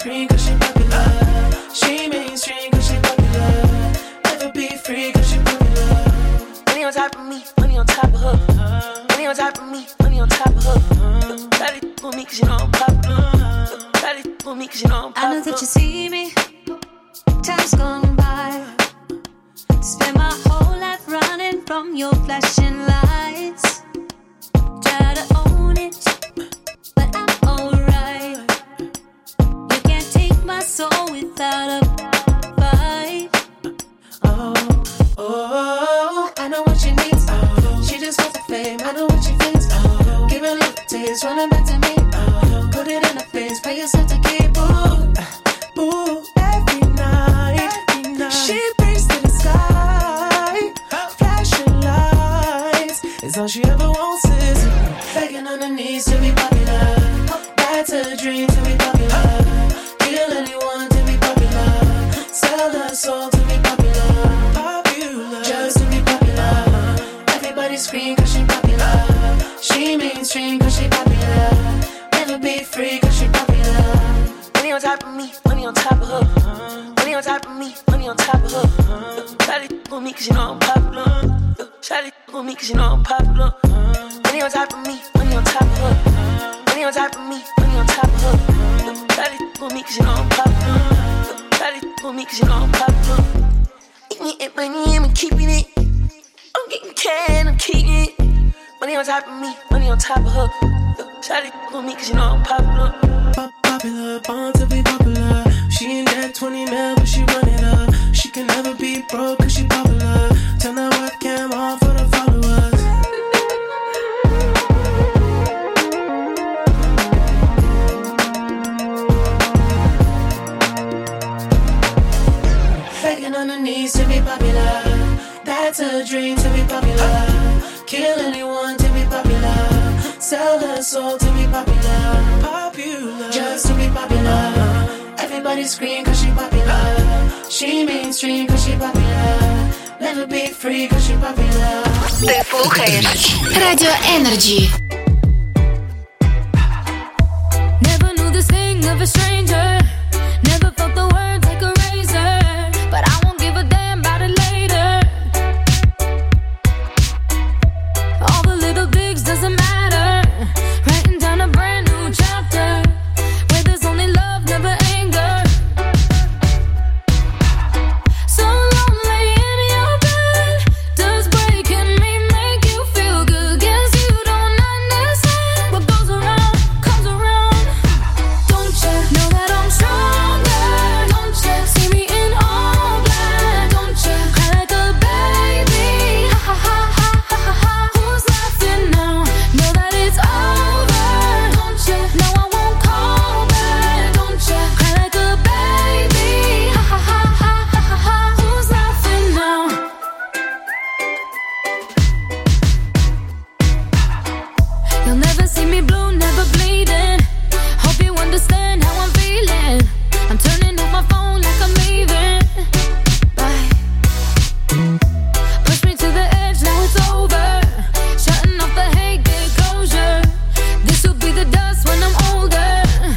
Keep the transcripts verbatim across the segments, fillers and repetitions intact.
screen cause she popular. She mainstream cause she popular. Never be free cause she popular. Money on top of me, money on top of her. Money on top of me, money on top of her. Try to with me cause you know I'm popular. Try to with me cause you know I'm popular. I know that you see me, time's gone by. Spend my whole life running from your flashing lights. Try to own it, but I'm alright. You can't take my soul without a fight. Oh, oh, I know what she needs. Oh, she just wants the fame. I know what she thinks. Oh, give her a little taste, running back to me. Oh, put it in her face, pay yourself to keep. Ooh, ooh, every night, every night. She brings to the sky, flashing lights. It's all she ever wants is begging on her knees to be popular. That's a dream to be popular. Kill anyone to be popular. Sell her soul to be popular. Popular, just to be popular. Everybody scream cause she popular. She mainstream cause she popular. Never be free cause she popular. Money on top of me, money on top of her. Money on top of me, money on top of her. Shawty with me cause you know I'm popular. Shawty with me cause you know I'm popular. Money on top of me, money on top of her. Money on top of me, money on top of her. Shawty with me cause you know I'm popular. Shawty with me cause you know I'm popular. Eating it, money, I'm keeping it. I'm getting can, I'm keeping it. Money on top of me, money on top of her. Shawty with me cause you know I'm popular. Popular, born to be popular. She ain't that twenty mil, but she run it up. She can never be broke cause she popular. Turn that webcam on for the followers. Begging on her knees to be popular. That's a dream to be popular. Kill anyone to be popular. Sell her soul to be popular. Popular, just to be popular. Everybody scream cause she popular. She mainstream cause she popular. Never be free cause she popular. Ти слухаєш Радіо Energy. Never knew this thing of a stranger. Never felt the words like a razor. But I won't give a damn about it later. All the little digs doesn't matter. Writing down a brand new chapter where there's only love, never anger. So lonely in your bed. Does breaking me make you feel good? Guess you don't understand. What goes around comes around. Don't you know that I'm stronger? Don't you see me in all black? Don't you cry like a baby? Ha ha ha ha ha ha. Who's laughing now? Know that it's over. Don't you know I won't call back? Don't you cry like a baby? Ha ha ha ha ha ha. Who's laughing now? You'll never see me blue, never bleeding. Hope you understand how I'm feeling. I'm turning off my phone like I'm leaving. Bye. Push me to the edge, now it's over. Shutting off the hate, get closure. This will be the dust when I'm older.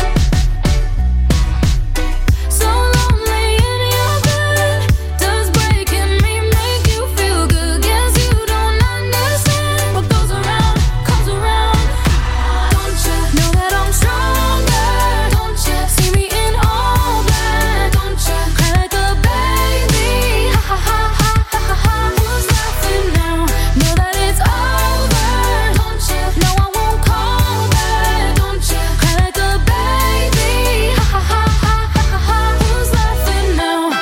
So lonely in your bed. Does breaking me make you feel good? Guess you don't understand. What goes around comes around. Don't you know that I'm stronger? Don't you see me in all black? Don't you cry like a baby? Ha ha ha ha ha ha ha. Who's laughing now? Know that it's over. Don't you know I won't call back? Don't you cry like a baby? Ha ha ha ha ha ha ha. Who's laughing now? Ha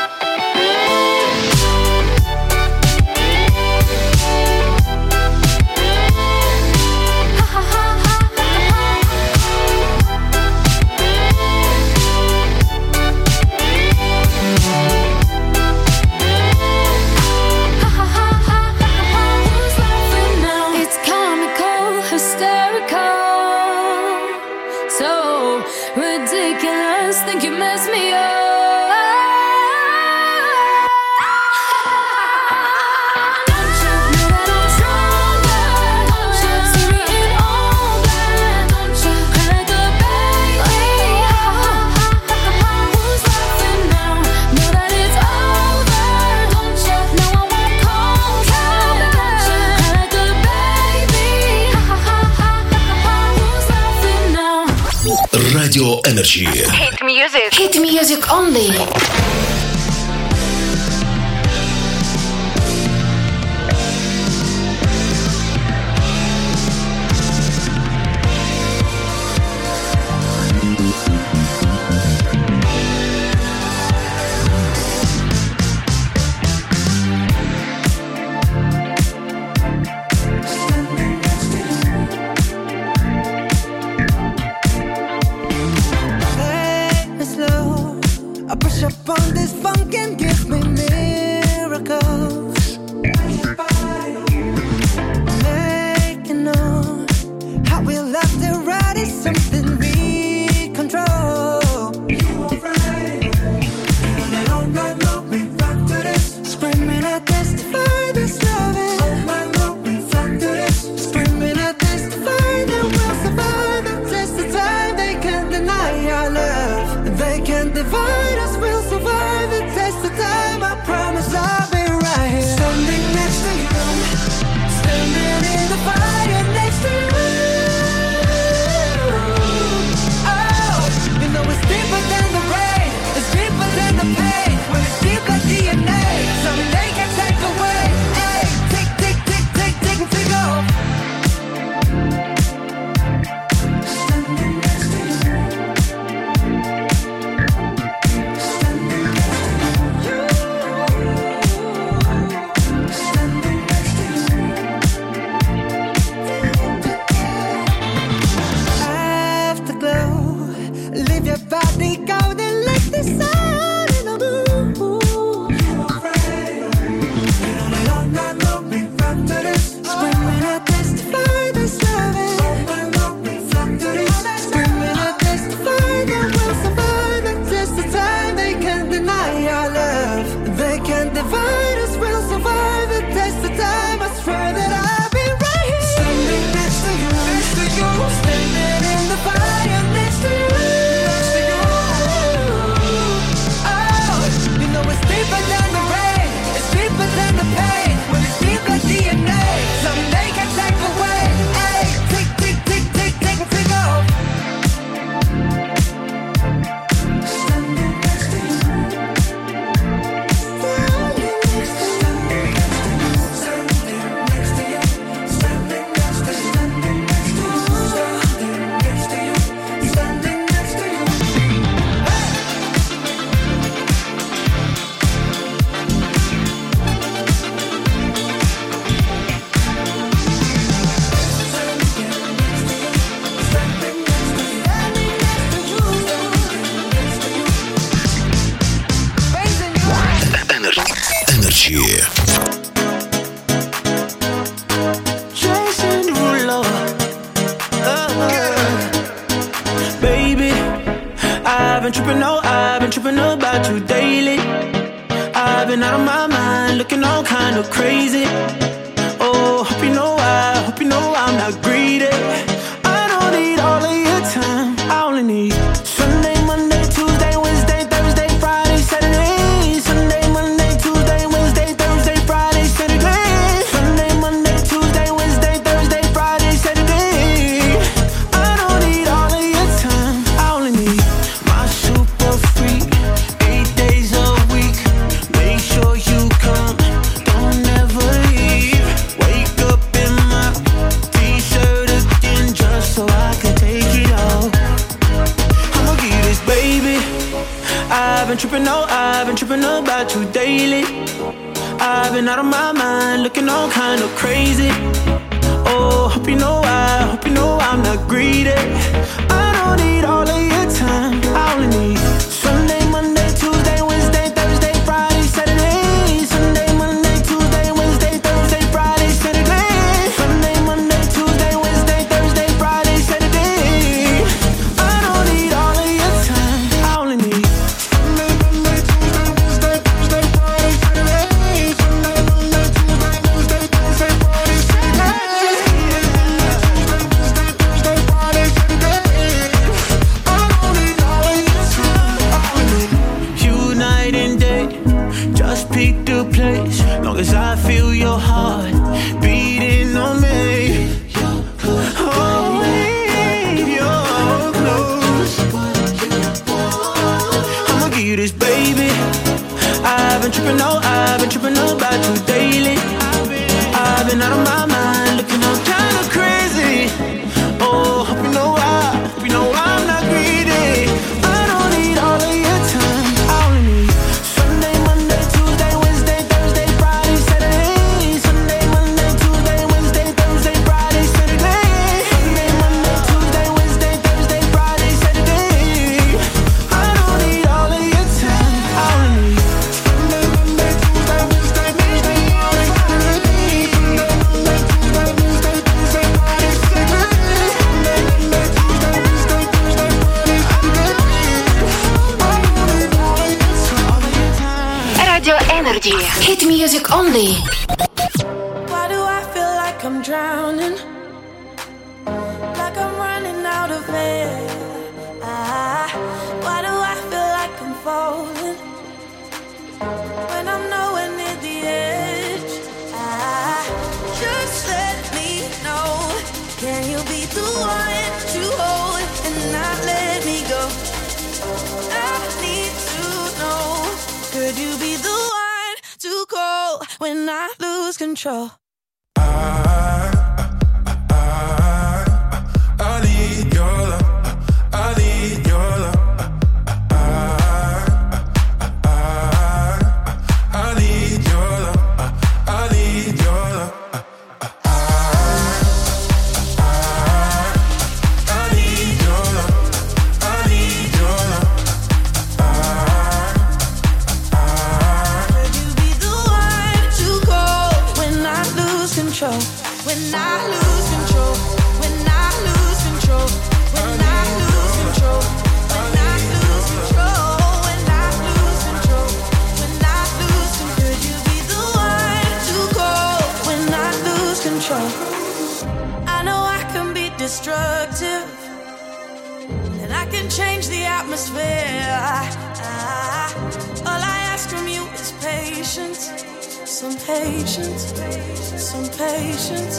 ha ha ha ha ha. Ha ha ha ha ha ha. Who's laughing now? It's comical, hysterical, so ridiculous. Think you messed me up. Don't you know that I'm stronger? Don't you see me in all black? Don't you cry like a baby? Ha ha ha ha ha ha. Radio Energy. Hit music. Hit music only. been tripping, oh, I've been tripping about you daily. I've been out of my mind, looking all kind of crazy. Oh, hope you know I, hope you know I'm not greedy. I don't need all of your time, I only need Sunday, Monday, Tuesday, Wednesday, Thursday, Friday, Saturday. Sunday, Monday, Tuesday, Wednesday, Thursday, Friday, Saturday. Sunday, Monday, Tuesday, Wednesday, Thursday, Friday, Saturday. I don't need all of your time, I only need Sunday, Monday, Tuesday, Wednesday, Thursday, Friday, Saturday. Sunday, Monday, Tuesday, Wednesday, Thursday, Friday, Saturday. Sunday, Monday, Tuesday, Wednesday, Thursday, Friday, Saturday. Radio Energy. Hit music only. Why do I feel like I'm drowning? Like I'm running out of air. Ah, why do I feel like I'm falling when I'm nowhere near the edge? Ah, just let me know. Can you be the one to hold and not let me go? I need to know. Could you be the one to call when I lose control? I need your love. I need your love. I need your love. I need your love. I need your love. I need your love. Could you be the one to call when I lose control? When I lose control. When I lose control. When I lose control. When I lose control. When I lose control. When I lose control. Could you be the one to call when I lose control? I know I can be destructive, and I can change the atmosphere. Ah, all I ask from you is patience, some patience, some patience.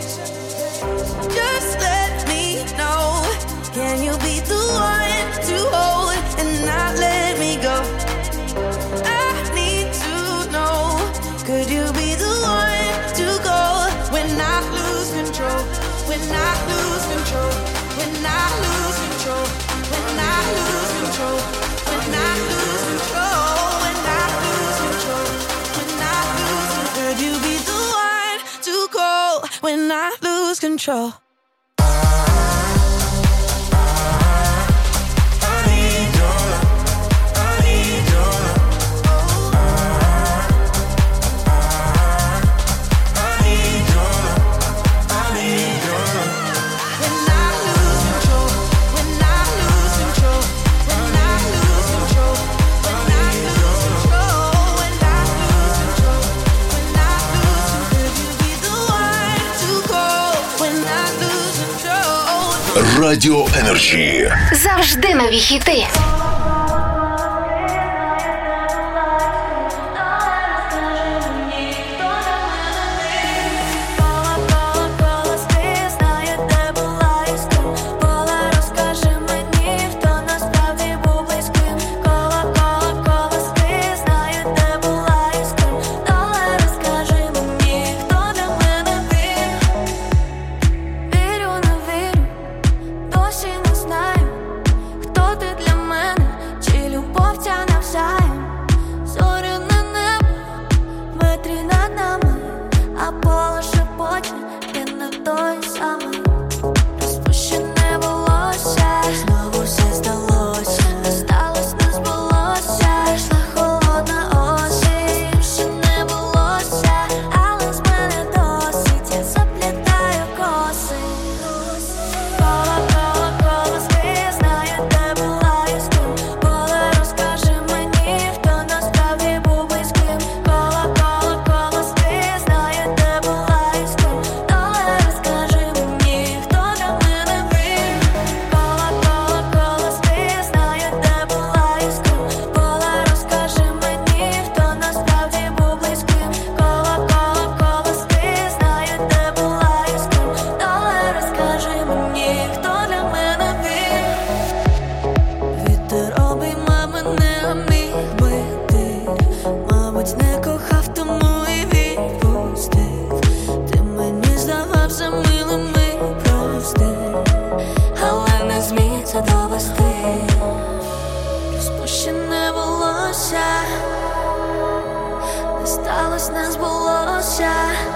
Just let me know. Can you be the one to hold and not let me go? I need to know. Could you be the one to go when I lose control? When I lose control. When I lose control. When I lose control. When I lose control. When I lose control. When I lose control. Could you be the one to call when I lose control? Radio Energy. Завжди нові хіти. Досі не знаю, хто ти для мене. волосся, не сталось, не збулося,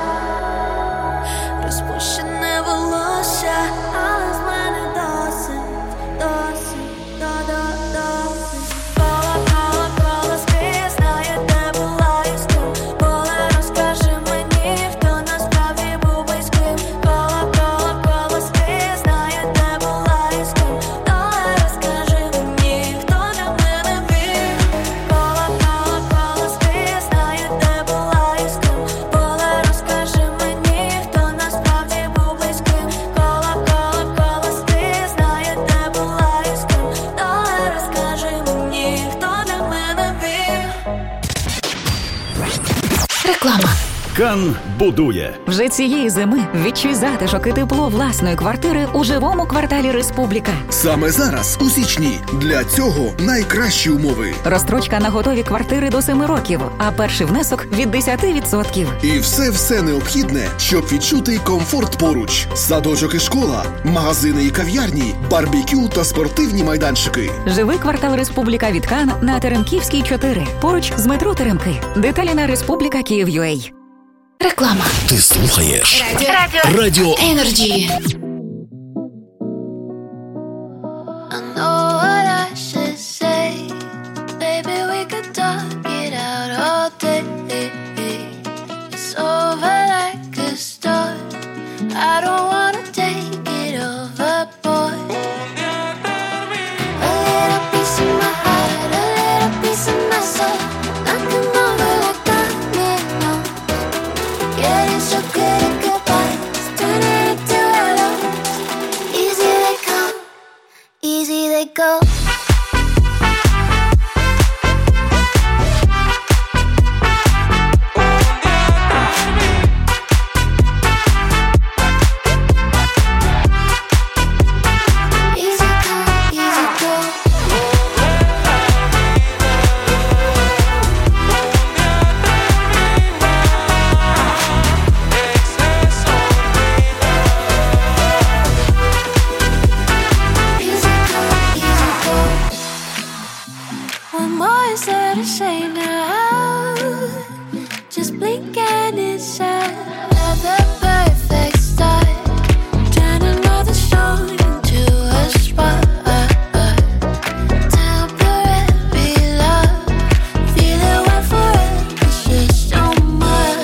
розпущене волосся, але з мене досить, досить, до-до-досить. Кола, кола, кола, знає, де була і з ким. Кола, розкажи мені, хто насправді був близьким. Кола, кола, кола, знає, де була і з ким. Кола, розкажи мені, хто для мене він. Кола, кола, кола, знає, де була і з ким. Кола, розкажи мені, хто насправді був близьким. Кола, кола, кола, знає, де була і з ким. Кола, розкажи мені, хто для мене він. Реклама. Кан будує. Вже цієї зими відчуй затишок і тепло власної квартири у живому кварталі Республіка. Саме зараз, у січні, для цього найкращі умови. Розстрочка на готові квартири до семи років, а перший внесок від десять відсотків. І все-все необхідне, щоб відчути комфорт поруч. Садочок і школа, магазини і кав'ярні, барбекю та спортивні майданчики. Живий квартал Республіка від Кан на Теремківській, чотири. Поруч з метро Теремки. Деталі на Республіка Київ.ua. Реклама. Ти слухаєш Радіо. Радіо Енерджі. I know what I should say. Baby, we could talk it out all day. It's over like a start. I don't wanna take it overboard. A little piece of my heart, a little piece of my soul. Knocking over like dominoes. Getting so good at goodbyes, turning into hellos. Easy they come, easy they go. Easy come, easy go. Easy come, easy go. What more is there to say now? Just blink and it's another perfect start. Turn another stone into a spot. Temporary love, feeling wet forever, it's just so much.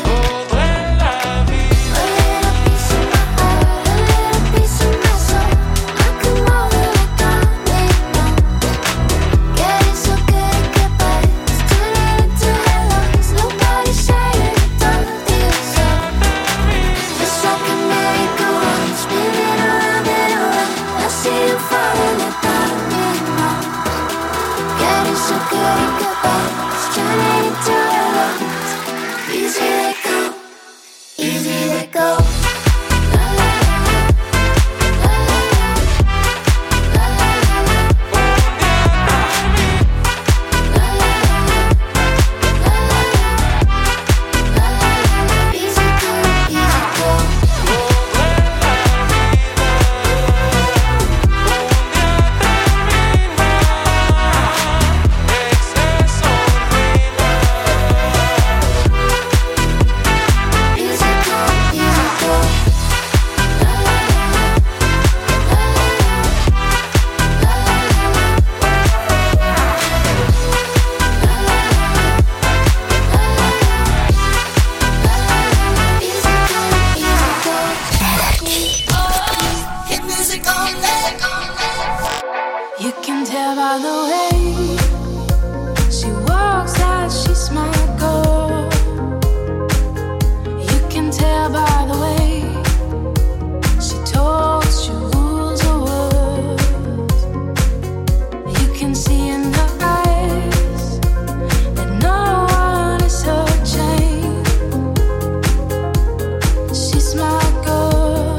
A little piece of my heart, a little piece of my soul. Knocking over like dominoes. Getting so good at goodbyes, turning into hellos. Nobody saying it don't feel so. Just like a merry-go-round, spinning around and around. I see you falling like dominoes. Getting so good at goodbyes, turning into hellos. Easy they go, easy they go. La la la la, la la la la, la la la la, la la la la. Easy come, easy go. Easy come, easy go. La la la la, la la la la, la la la la. Easy come, easy go. Hit music all day. You can tell by the way she walks that she's my girl. You can tell by the way she talks, she rules her words. You can see in her eyes that no one is her chain. She's my girl,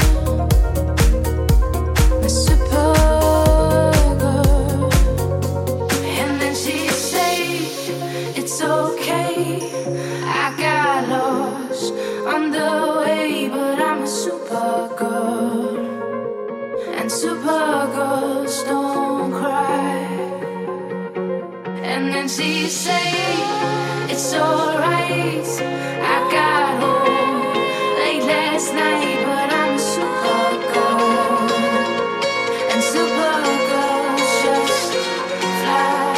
my super girl. And then she say it's okay. And then she say, it's alright. I got home late last night, but I'm a super girl, and super girls just fly.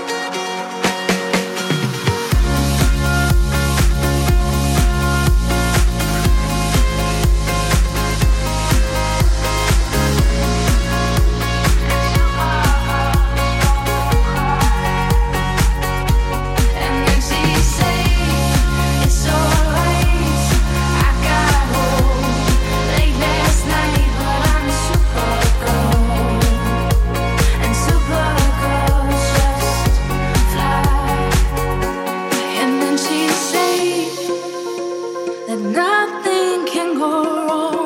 And then she say, it's alright. I got home late last night, but I'm a super girl, and super girls just fly. And then she say that nothing can go wrong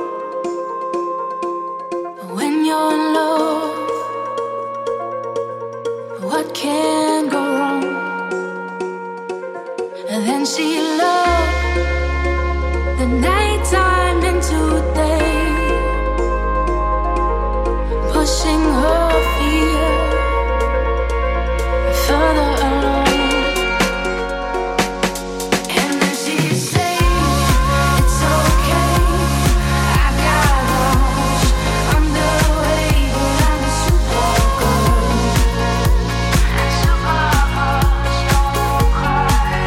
when you're in love. What can go wrong? And then she loved the nighttime into day, pushing her fear further along. And then she say, it's okay. I got lost on the way, but I'm a super girl, and super girls don't cry.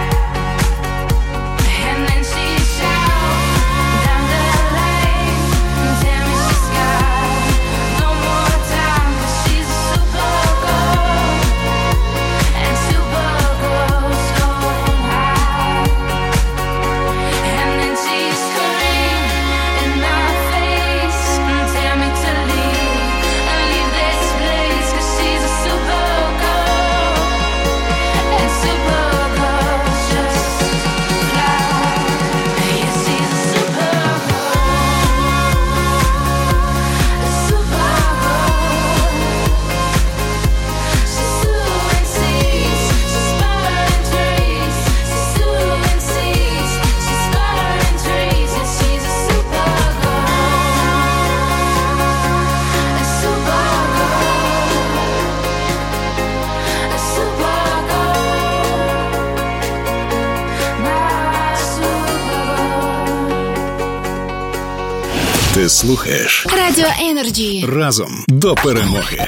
And then she shout down the lane, tell me she's got no more time, 'cause she's a super girl, and super girls don't hide. And then she scream in my face, tell me to leave, and leave this place, 'cause she's a super girl, and super girls just fly. Yeah, she's a super girl, a super girl. She's suing seas, she's burning trees. She's suing seas, she's burning trees. Yeah, she's a super girl, a super girl, a super girl, my super girl. Ти слухаєш Радіо Енерджі. разом до перемоги.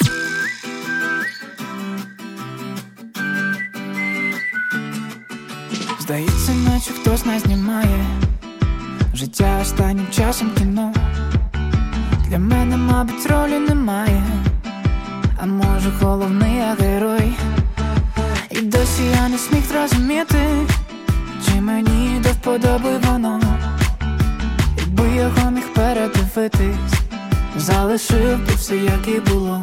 Здається, наче хтось нас знімає. Життя останнім часом кіно. Для мене, мабуть, ролі немає. А може, головний я герой. І досі я не зміг зрозуміти, чи мені до вподоби воно. Якби його міг передивитись, залишив би все, як і було.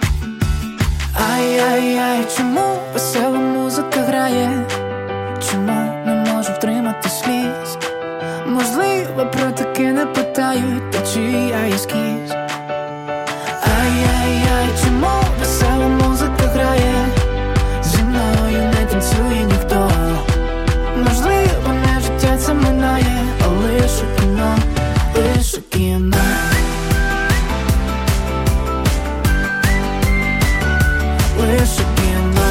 Ай-яй-яй, чому весела музика грає? Чому не можу втримати сліз? Можливо, про таке не питають, та чи я ескіз. Ай-яй-яй, чому весела музика грає? Зі мною не танцює ніхто. Можливо, не життя це минає, а лише кіно, лише кіно. Лише кіно.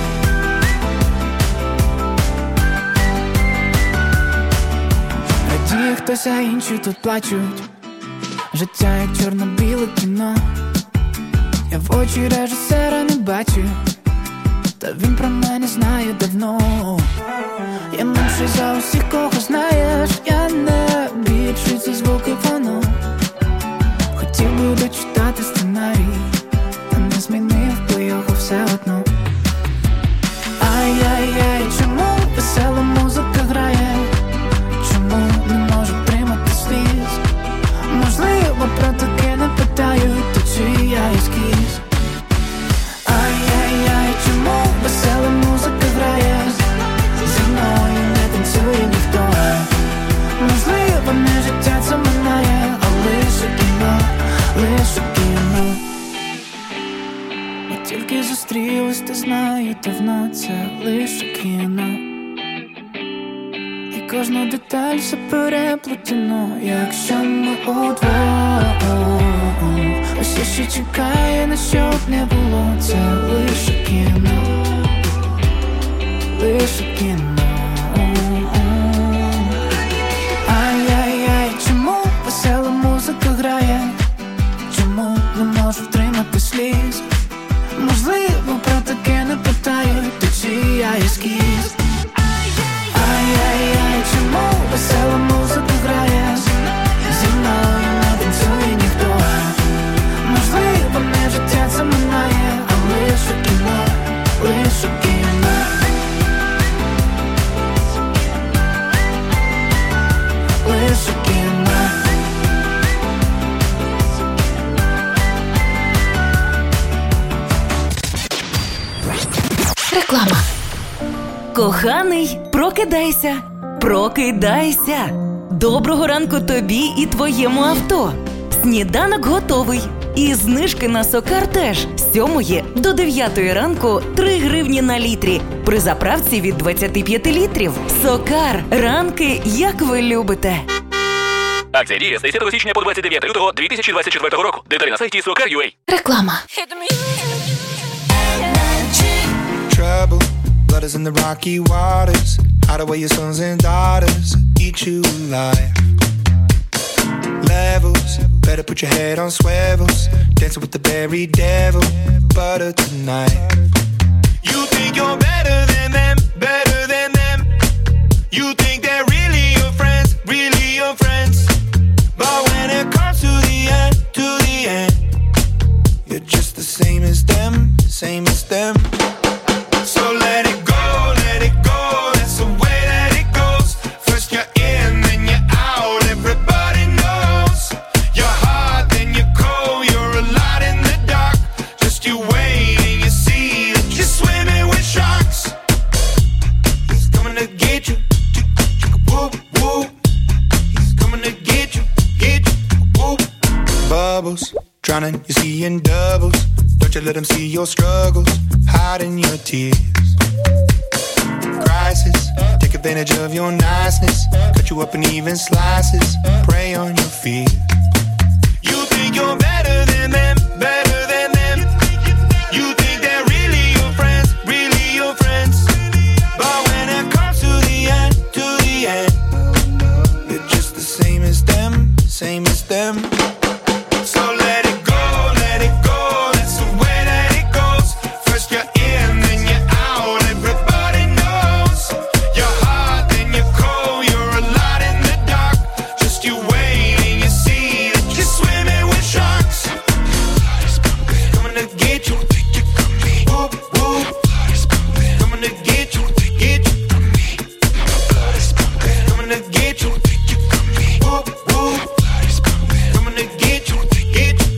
Радіє хтось, а інші тут плачуть. Життя як чорно-біле кіно. Я в очі режисера не бачу, та він про мене знає давно. Я менший за усіх, кого знаєш. Я не більший за звуки воно. Хотів би дочитати сценарій, та не змінив би його все одно. Ай-яй-яй, чому весела музика грає? Чому не можу втримати сліз? Можливо, про таке не питають, то чи я ескіз. Ай-яй-яй, чому весела музика грає? Зі мною не танцює ніхто. Можливо, не життя це минає, а лише кіно, лише кіно. Ми тільки зустрілись, ти знаю, давно це лише кіно. І кожна деталь все переплетено, якщо ми удвох. Ось ще чекає, на що б не було, це лише кіно. Реклама. Коханий, прокидайся, прокидайся. Доброго ранку тобі і твоєму авто. Сніданок готовий. І знижки на Сокар теж. З сьомої до дев'ятої ранку три гривні на літрі. При заправці від двадцять п'ять літрів. Сокар. Ранки, як ви любите. Акція діє з десятого січня по двадцять дев'яте лютого дві тисячі двадцять четвертого року. Деталі на сайті Сокар точка ю а. Реклама. Trouble, blood is in the rocky waters. Hide away your sons and daughters, eat you alive. Levels, better put your head on swivels. Dancing with the very devil, butter tonight. You think you're better than them, better than them. You think they're really your friends, really your friends. But when it comes to the end, to the end, you're just the same as them, same as them. So let it go, let it go, that's the way that it goes. First you're in, then you're out, everybody knows. You're hot, then you're cold, you're a lot in the dark. Just you wait and you see that you're swimming with sharks. He's coming to get you, whoop, whoop. He's coming to get you, get you, whoop. Bubbles, drowning, you see in doubles. Don't you let him see your struggles, hiding your tears. Crisis, take advantage of your niceness. Cut you up in even slices, prey on your fears. You think you're better than them, better than them. You think they're really your friends, really your friends. But when it comes to the end, to the end, you're just the same as them, same as them. So let it go, let it go, that's the way that it goes. First you're in, then you're out, everybody knows. You're hot, then you're cold, you're a lot in the dark. Just you wait and you see that you're swimming with sharks. Coming to get you, whoop, whoop. Coming to get you, get you. Coming to get you, whoop, whoop. Coming to get you, get you.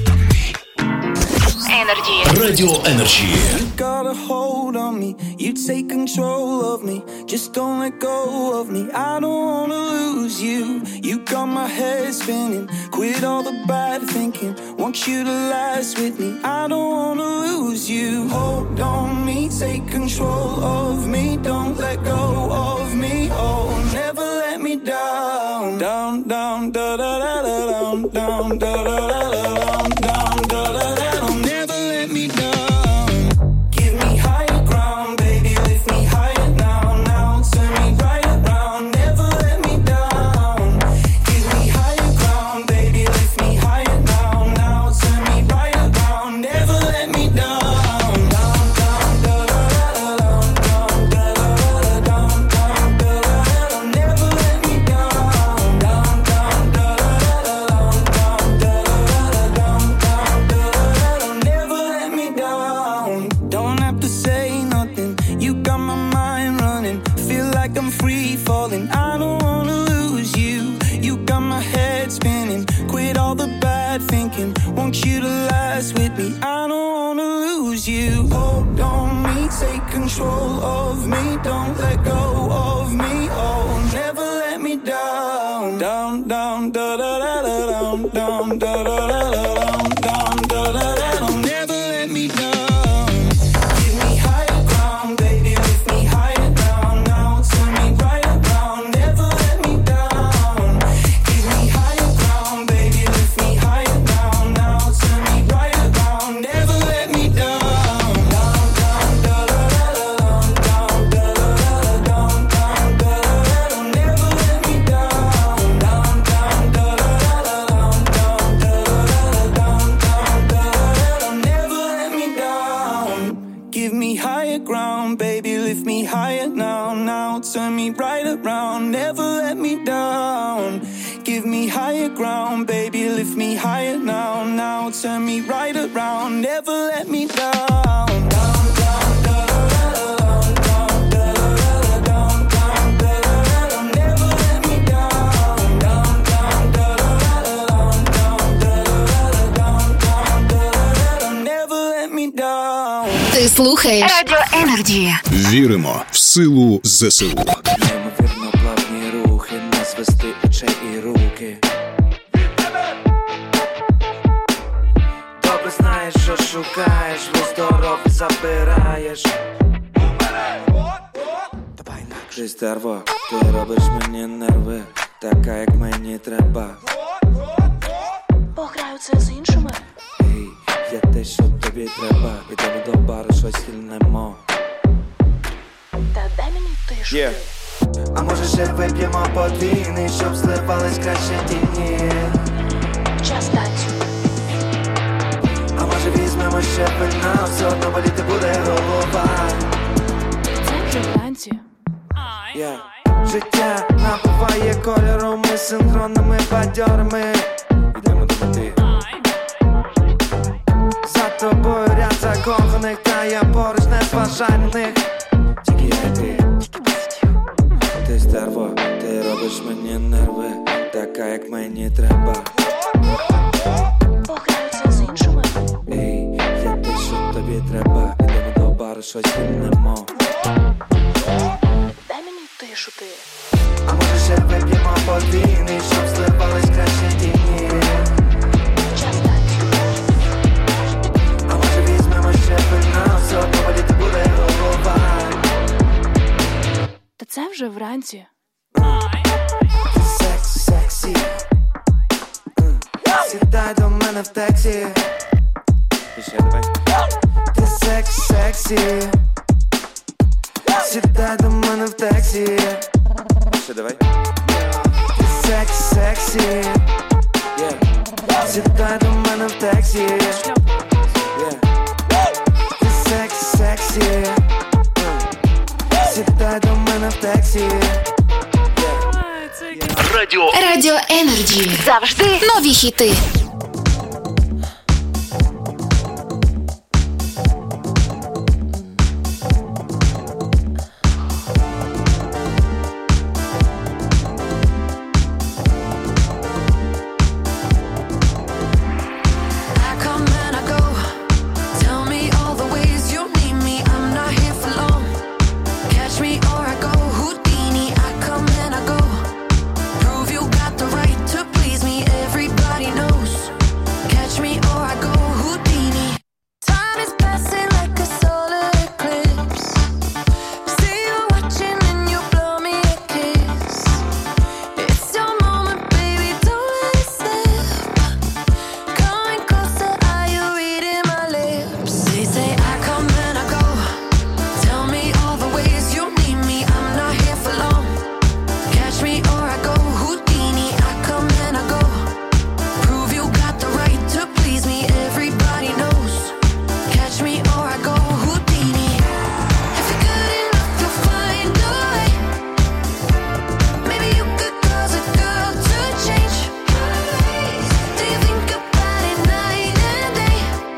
Радіо Energy. You got a hold on me, you take control of me. Just don't let go of me, I don't wanna lose you. You got my head spinning, quit all the bad thinking. Want you to last with me, I don't wanna lose you. Hold on me, take control of me. Don't let go of me, oh, never let me down. Down, down, da da da da down, down, da da da da down, down, da da da da. Never let me down. Give me higher ground, baby, lift me higher now, now. Turn me right around, never let me down. Give me higher ground, baby, lift me higher now, now. Turn me right around, never let me down. Down, down, da da da da down, down, da da da da down, down, da da da da. Never let me down. Down, down, da da da da down, down, da da da da down, down, da da da da. Never let me down. Don't have to say nothing, you got my mind running. Feel like I'm free falling, I don't wanna lose you. You got my head spinning, quit all the bad thinking. Want you to last with me, I don't wanna lose you. Hold on me, take control of me. Don't let go of me, oh, never let me down. Down, down, da da da da down, down, da da da da down, down, da da da da. Never let me down. Give me higher ground, baby, lift me higher now, now. Turn me right around, never let me down. Give me higher ground, baby, lift me higher now, now. Turn me right around, never let me down. Down, down, da da da da down, down, da da da da down, down, da da da da. Never let me down. Down, down, da da da da down, down, da da da da down, down, da da da da. Never let me down. Give me higher ground, baby, lift me higher now, now. Turn me right around, never let me down. Give me higher ground, baby, lift me higher now, now. Turn me right around, never let me down. Down, down, da da da da down, down, da da da da down, down, da da da da. Never let me down. Down, down, da da da da down, down, da da da da down, down, da da da da. Never let me down. Ти слухаєш Радіо Енерджі. Віримо в силу ЗСУ. Неймовірно плавні рухи, не звести очей і руки. Добре знаєш, що шукаєш, ви здоров'я забираєш. Ти стерво, ти робиш мені нерви, така як мені треба. Пограю це з іншими. Ей, я те, що тобі треба, підемо до бару, щось хильнемо. Та дай мені тишу. Yeah. А може ще вип'ємо подвійний, щоб зливались краще тіні. Час танцю. А може візьмемо ще вина, все одно боліти буде голова. Це вже вранці. Yeah. Життя набуває кольору, ми синхронними бадьорами. Йдемо до мети. За тобою ряд закоханих, та я поруч не зважай на них. Тільки я і ти. Ти стерво, ти робиш мені нерви, така як мені треба. Пограю це з іншими. Ей, я те, що тобі треба, йдемо до бару, щось хильнемо. Дай мені тишу ти. А може ще вип'ємо подвійний, щоб зливались краще тіні. Час танцю. А може візьмемо ще вина, все одно боліти буде голова. Та це вже вранці. Секс, сексі. М. Сідай до мене в таксі. І ще давай. Ти секс, сексі. Сідай до мене в таксі. Ще давай. Ти секс, сексі. Yeah. Сідай до мене в таксі. Yeah. Ти секс, сексі. Mm. Сідай до мене в таксі. Радіо Радіо Енерджі. Завжди Нові хіти. I come and I go. Tell me all the ways you need me. I'm not here for long. Catch me or I go Houdini. I come and I go. Prove you got the right to please me. Everybody knows. Catch me or I go Houdini. Time is passing like a solar eclipse. See you watching and you blow me a kiss. It's your moment, baby, don't let it slip. Coming closer, are you reading my lips? They say I come and I go. Tell me all the ways you need me. I'm not here for long. Catch me or I go Houdini. I come and I go. Prove you got the right to please me. Everybody knows. Catch me or I go Houdini. If you're good enough, you'll find a way. Maybe you could cause a girl to change. Do you think about it night and day?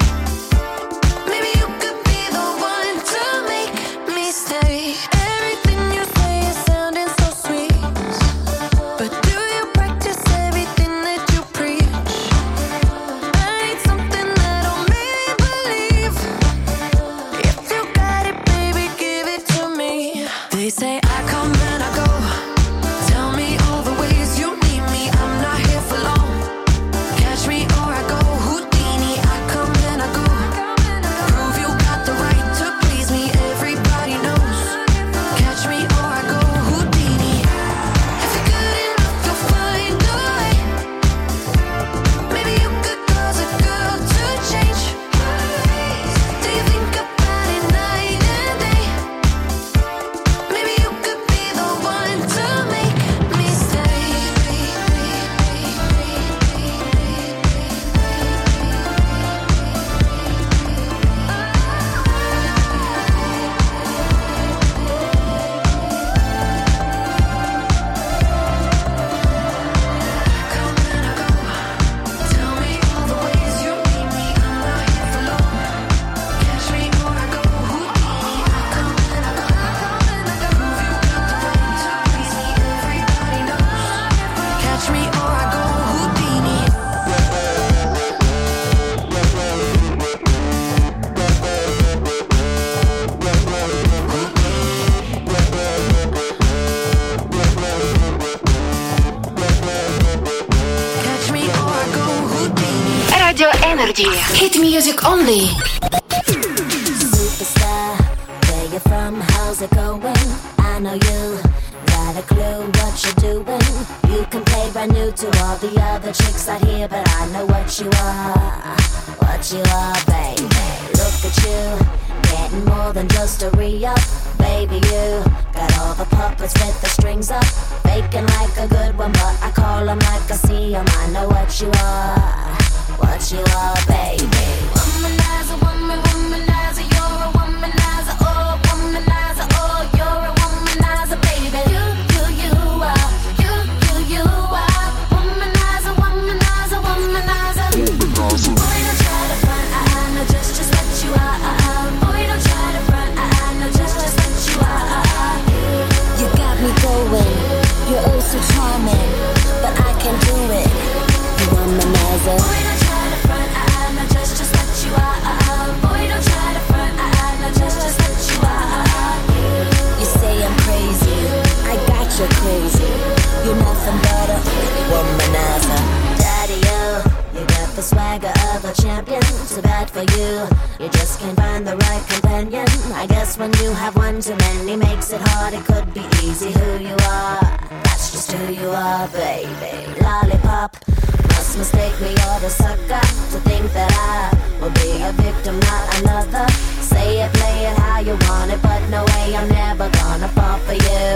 Maybe you could be the one to make me stay. Everything you say is sounding so sweet, but do you practice everything that you preach? I need something that'll make me believe. If you got it, baby, give it to me. They say I come and I go. Tell me all the ways you need me. I'm not here for long. Catch me or I go Houdini. I come and I go. Prove you got the right to please me. Everybody knows. Catch me or I go Houdini. If you're good enough, you'll find a way. Maybe you could cause a girl to change. Do you think about it night and day? Maybe you Energy. Hit music only. Superstar, where you from? How's it going? I know you got a clue what you're doing. You can play brand new to all the other chicks out here, but I know what you are, what you are, baby. Look at you, getting more than just a re-up. Baby, you got all the puppets with the strings up, faking like a good one, but I call them like I see them. I know what you are, what you are, baby. Womanizer, woman, womanizer, you're a womanizer, oh, womanizer, oh, you're a womanizer, baby. You, you, you are, you, you, you are, womanizer, womanizer, womanizer. Boy, don't try to front, I, I know just, just what you are. Boy, don't try to front, I, I know just, just what you are. You got me going, you're oh so charming, but I can do it. You womanizer. Boy, don't try to front, I, I know just, just what you are. Boy, don't try to front, I, I know just, just what you are. You say I'm crazy, I got you crazy. You're nothing but a womanizer. Daddy, you, you got the swagger of a champion. Too bad for you, you just can't find the right companion. I guess when you have one too many makes it hard. It could be easy who you are, that's just who you are, baby. Lollipop, must mistake me or the sucker to think that I will be a victim, not another. Say it, play it how you want it, but no way, I'm never gonna fall for you.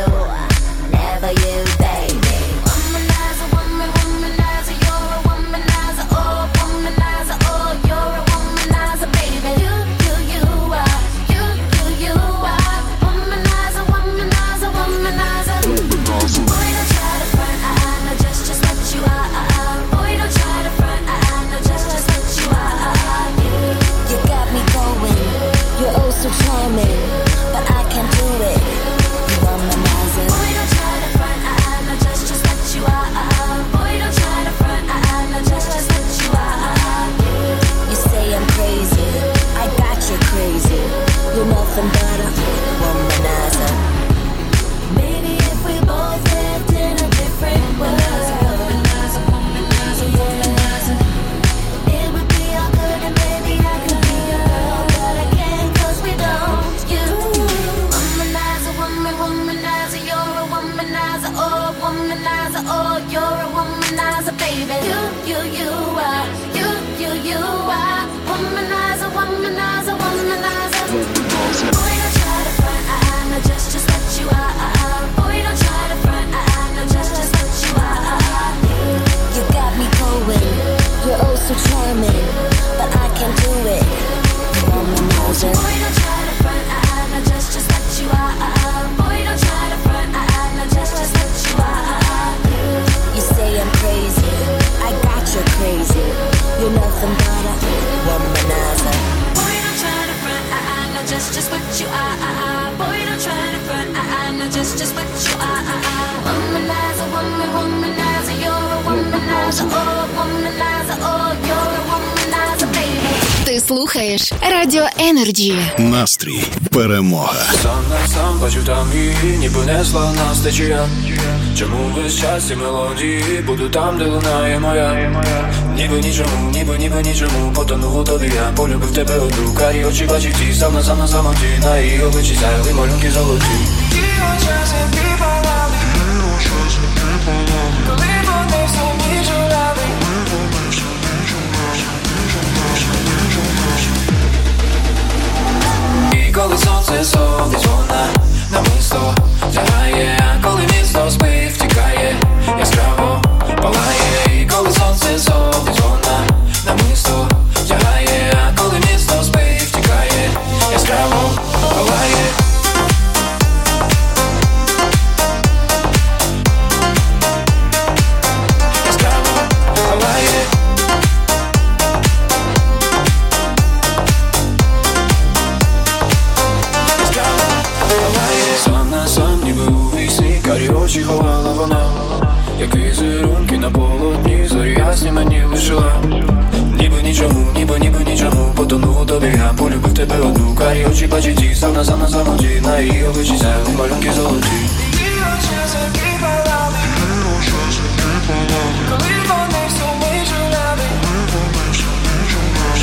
Never you, baby. Womanizer, woman, womanizer, you're a womanizer, oh, womanizer, oh, you're a womanizer, baby. You, you, you are, you, you, you are, womanizer, womanizer, womanizer. Boy, don't try to front, I, I know just, just what you are. Boy, don't try to front, I, I know just, just what you are. You got me going, you're oh so charming, but I can't do it. You womanizer. Boy, don't try to front, I, I know just, just what you are. Boy, don't try to front, I, I know just, just what you are. You say I'm crazy, I got you crazy. You're nothing but a womanizer. Maybe if we both lived in a different world, womanizer, womanizer, womanizer, it would be all good and maybe I could be your girl, but I can't 'cause we don't. You, womanizer, woman, womanizer, you're a womanizer, oh, womanizer, oh, you're a womanizer, baby. You, you, you are, you, you, you are, womanizer, womanizer, womanizer. Boy, don't try to front, I, I know just, just what you are. Boy, don't try to front, I, I know just, just what you are. You got me going, you're oh so charming, but I can't do it. You womanizer. Boy, don't try to front, I, I know just, just what you are. Boy, don't try to front, I, I know just, just what you are. You say I'm crazy, I got you crazy. You're nothing but a womanizer. Boy, don't try to front, I, I know just, just what you are. Boy, don't try to front, I, I know just, just what you are. Womanizer, woman, womanizer, you're a womanizer, oh, womanizer, oh, you're a womanizer, baby. Ти слухаєш Радіо Energy. Настрій перемога. Сам на сам бачу там її, ніби несла нас течія. Чому весь час ці мелодії буду там, де лунає моя? Ніби нічому, ніби, ніби нічому потонув у тобі я. Полюбив тебе одну, карі очі бачив ті. Сам на сам на самоті, на її обличчі сяяли малюнки золоті. Коли вони всі ніч гуляли, і коли сонце сходить, вона намисто тягає, а коли місто спить, втікає, яскраво палає. І коли сонце сходить, вона намисто тягає, а коли місто спить, втікає, яскраво палає. Очі ховала вона, як візерунки на полотні, зорі ясні мені лишила. Ніби нічому, ніби, ніби нічому потонув у тобі я. Полюбив тебе одну, карі очі бачить ті. Сам на сам на самоті, на її обличчі сяяли малюнки золоті. Її очі закипали, коли вони всю ніч гуляли.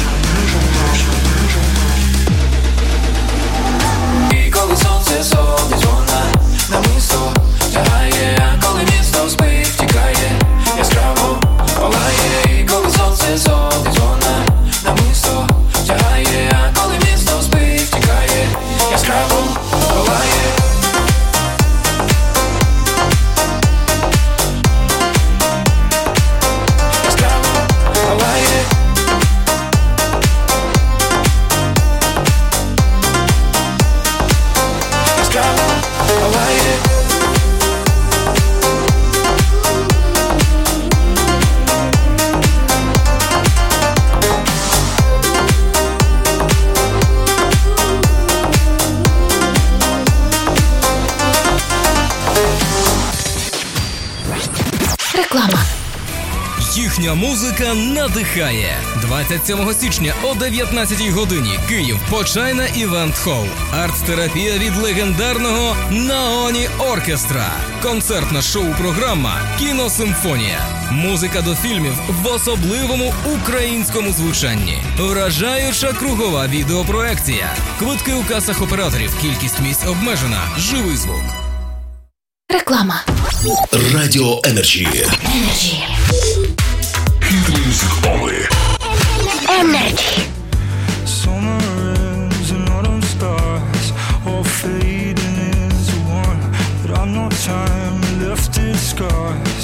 Їхня музика надихає. двадцять сьомого січня о дев'ятнадцятій годині Київ, Почайна Івент Холл. Арт-терапія від легендарного Наоні Оркестра. Концертна шоу-програма «Кіносимфонія». Музика до фільмів в особливому українському звучанні. Вражаюча кругова відеопроекція. Квитки у касах операторів. Кількість місць обмежена. Живий звук. Реклама. Радіо Енерджі. Енерджі. Hit music only. Енерджі. Summer ends and autumn starts, all fading into one. But I've no time left its scars.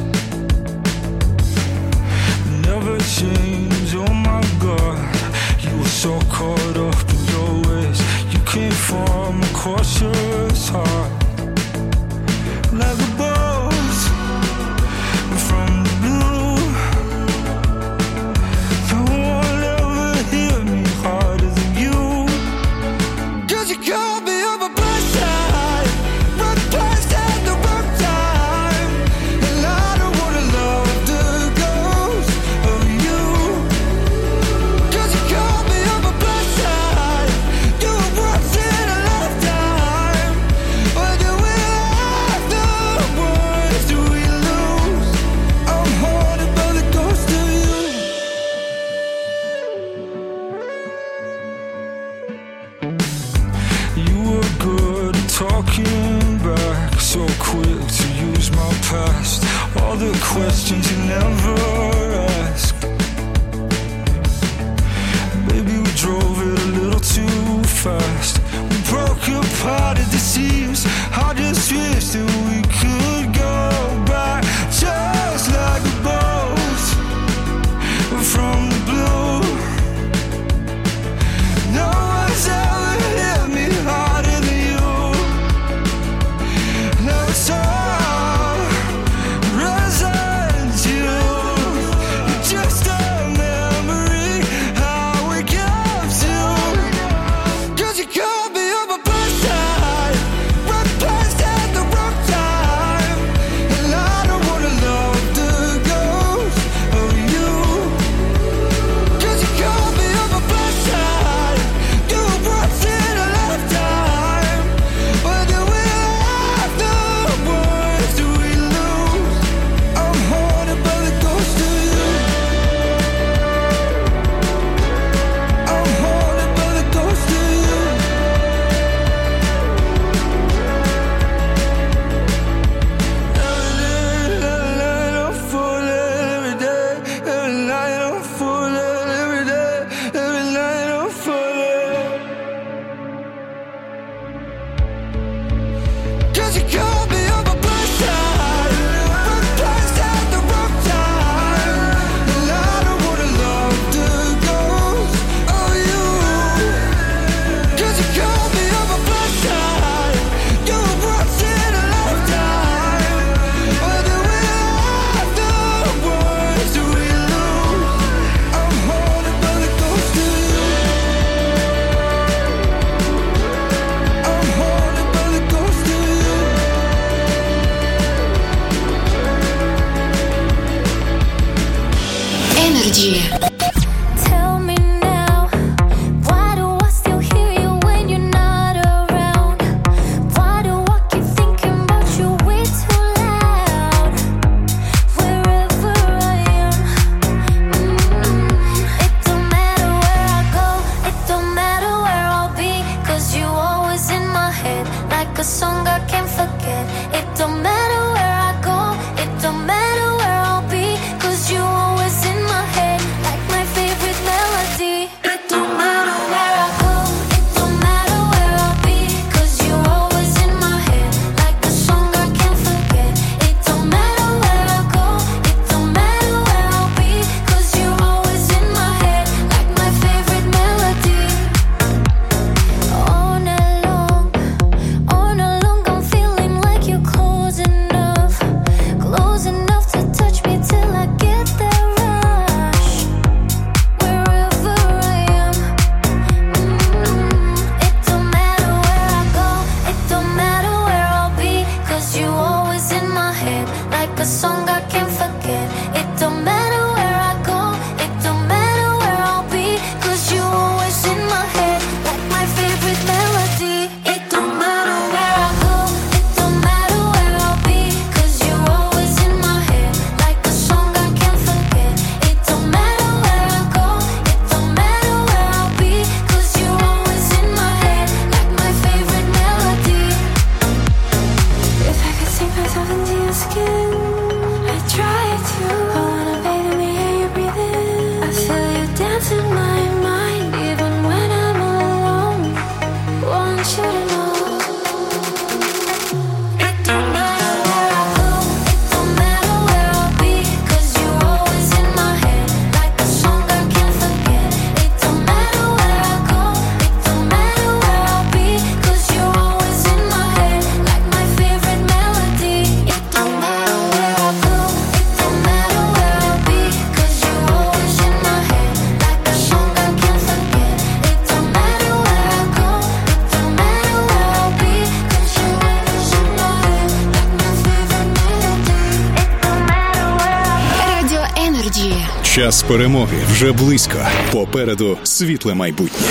Never change, oh my God. You were so caught up in your ways. You came from a cautious heart. Like a bolt from the blue. No one ever hit me harder than you. 'Cause you caught me on my best side, replaced at the wrong time. And I don't wanna love the ghost of you. 'Cause you caught me on my best side. You were once in a lifetime. Or do we laugh the words do we lose? I'm haunted by the ghost of you. You were good at talking back, so quick to use my past. All the questions you never asked. Maybe we drove it a little too fast. We broke apart at the seams. I just wish that we could go back, just like a bolt from the blue. No one's ever hit me harder than you. Now it's all resigns you. You're just a memory I wake up to. 'Cause you Час перемоги вже близько. Попереду світле майбутнє.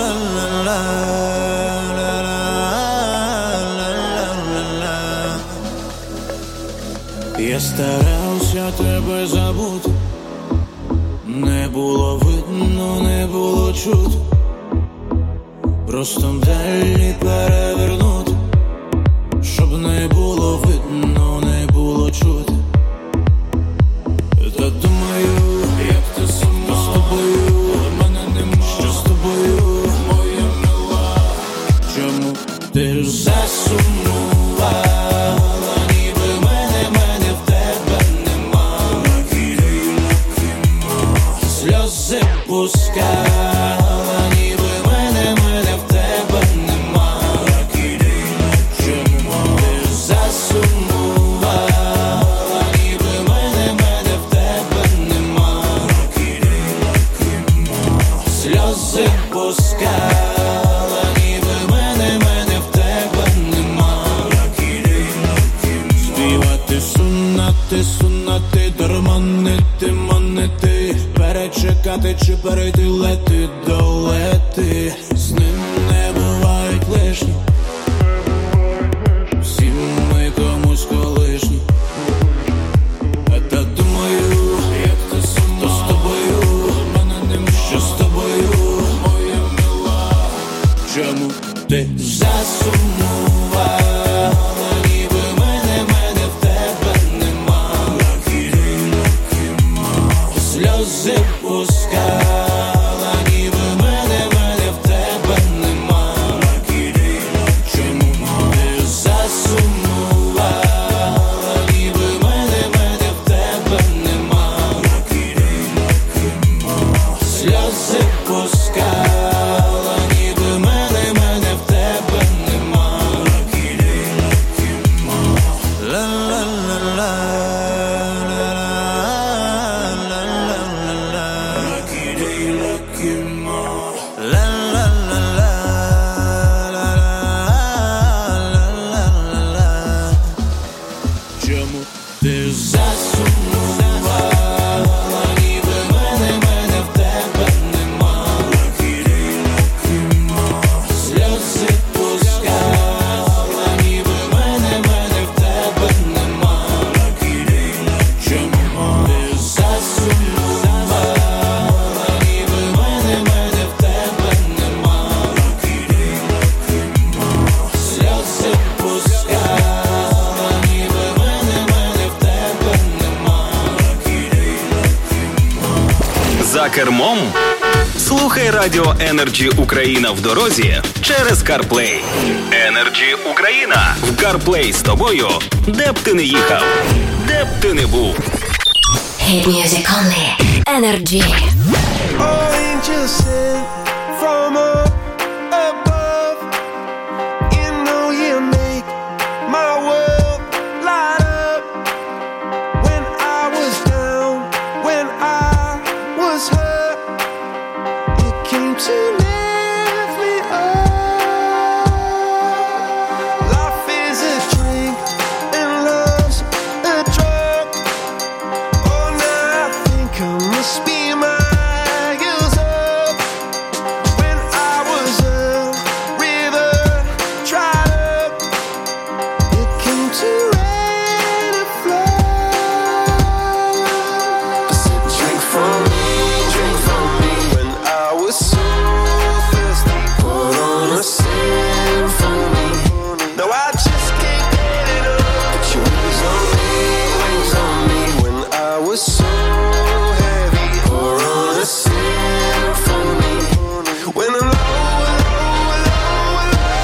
Я старався тебе забути, не було видно, не було чути, просто далі перевернути, щоб не було видно, не було чути. Та думаю, як ти сама з тобою, мене нема, що з тобою, моя мила, чому ти засумувала, ніби мене, мене в тебе нема, сльози пускала, ніби мене, мене в тебе нема, чому ти засумувала, ніби мене, мене в тебе нема, сльози пускала, ніби мене, мене в тебе нема, співати, сунати, сунати, дорманити, манити, перечекати чи перейти, лети, долети, з ним не бувають лишні, всі ми комусь колишні. Та думаю, як ти сама з тобою, мене нема, що з тобою, моя мила, чому ти засумувала, ніби мене, мене в тебе нема, сльози пускала, ніби мене, мене в тебе нема, чому ти засумувала, ніби мене, мене в тебе нема, сльози пускала, ніби мене, мене в тебе нема. Ла-ла-ла-ла, чому ти засумувала, ніби мене, мене в тебе нема, сльози пускала, ніби мене, мене в тебе нема, чому ти засумувала, ніби мене, мене в тебе нема, сльози пускала, ніби мене, мене в тебе нема. За кермом? Слухай Радіо Energy Україна в дорозі через CarPlay. Energy Україна в CarPlay з тобою, де б ти не їхав, де б ти не був. Hit music only. Energy. Angels sent from up above. You know you make my world light up. When I was down, when I was hurt, you came to lift me up. Life is a drink and love's a drug. Oh, now I think I must be miles up. When I was a river dried up, it came to rain and flood. I said, drink from me, drink from me. When I was so thirsty, pour on a symphony. No, I just can't get enough. Put your wings on me, wings on me. When I was so heavy, pour on a symphony. When I'm low, low, low,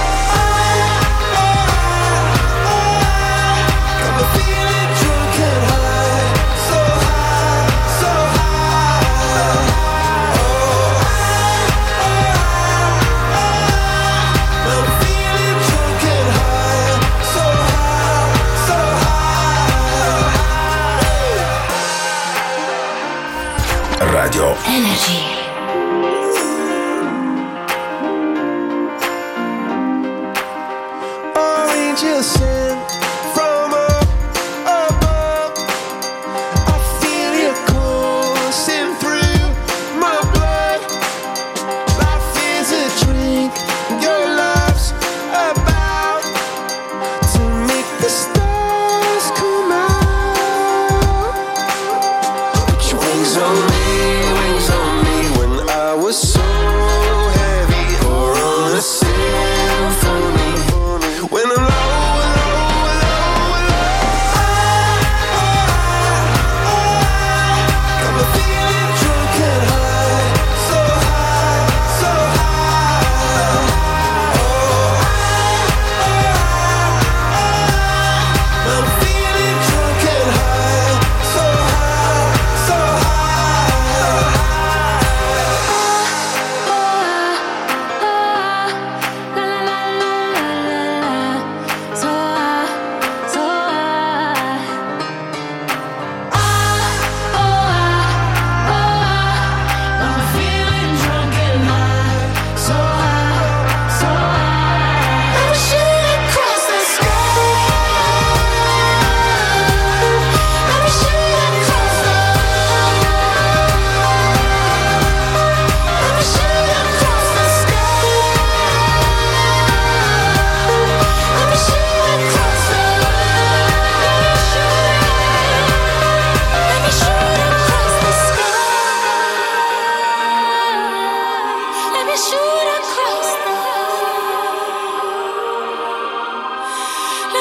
low, got me feeling drunk and high, so high, so high. I'm feeling drunk and high, so high, so high. Радіо Energy. Angels sent from up above. I feel your cold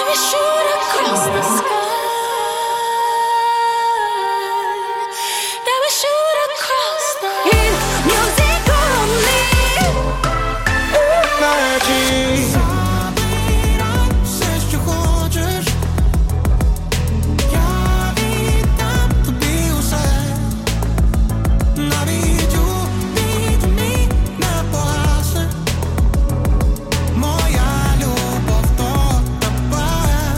we shoot across the sky. That we shoot across the in music only. Magic. Все, що хочеш, я віддам тобі усе. Навіть у вікні не погасне моя любов до тебе.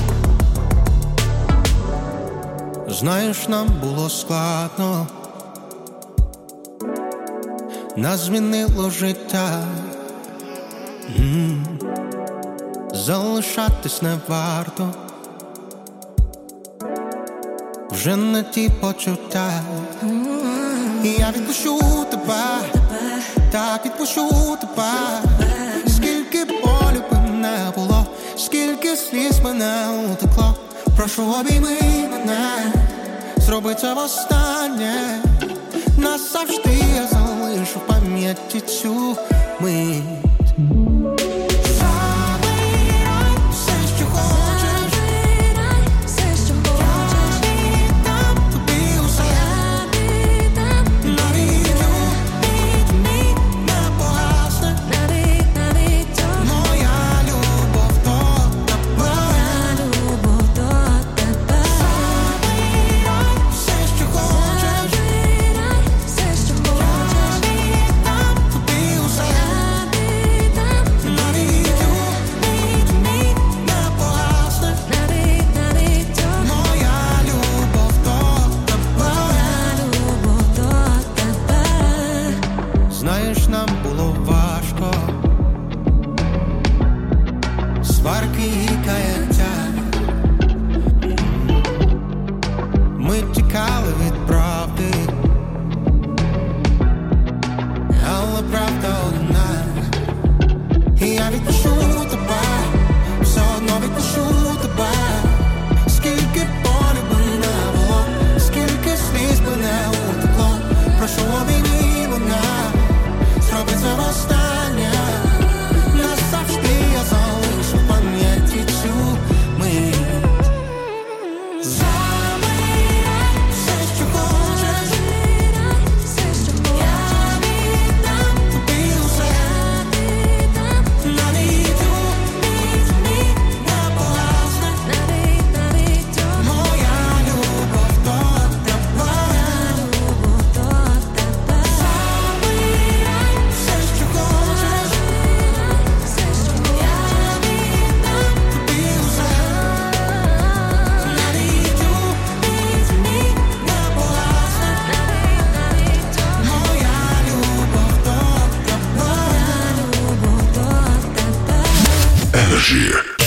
Знаєш, нам було складно, нас змінило життя. М. Залишатись не варто, вже не ті почуття. І я відпущу тебе, так відпущу тебе. Скільки болю би не було, скільки сліз мене утекло. Прошу, обійми мене, зроби це востаннє. Назавжди я залишу в пам'яті цю мить. Знаєш, нам було важко, сварки і каяття. Ми тікали від правди, але правда одна. І я відпущу тебе, все одно відпущу тебе. Скільки болю би не було, скільки сліз би не утекло. Прошу, обійми мене, зроби це востаннє. Назавжди я залишу в пам'яті цю мить. Забирай все, що хочеш, я віддам тобі усе. Навіть у вікні не погасне моя любов до тебе. Забирай все, що хочеш, я віддам тобі усе. Навіть у вікні не погасне моя любов до тебе. Energy.